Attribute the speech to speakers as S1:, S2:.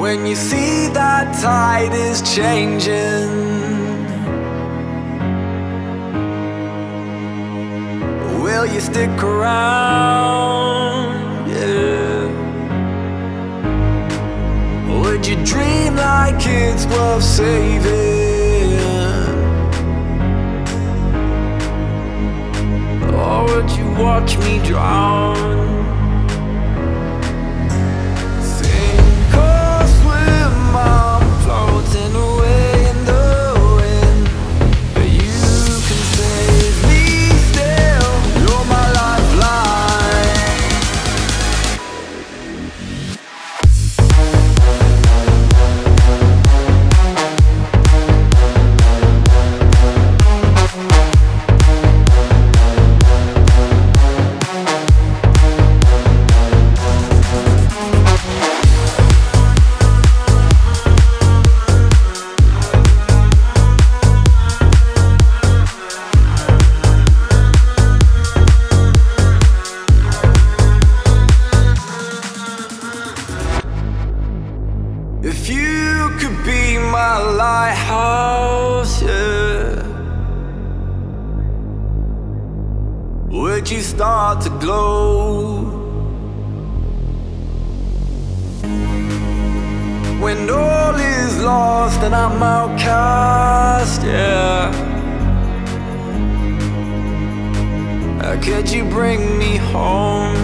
S1: When you see that tide is changing, will you stick around? Yeah. Would you dream like it's worth saving? Or would you watch me drown? Sink or swim, I'm floating away in the wind, but you can save me still. You're my lifeline. If you could be my lighthouse, yeah, would you start to glow? When all is lost and I'm outcast, yeah, could you bring me home?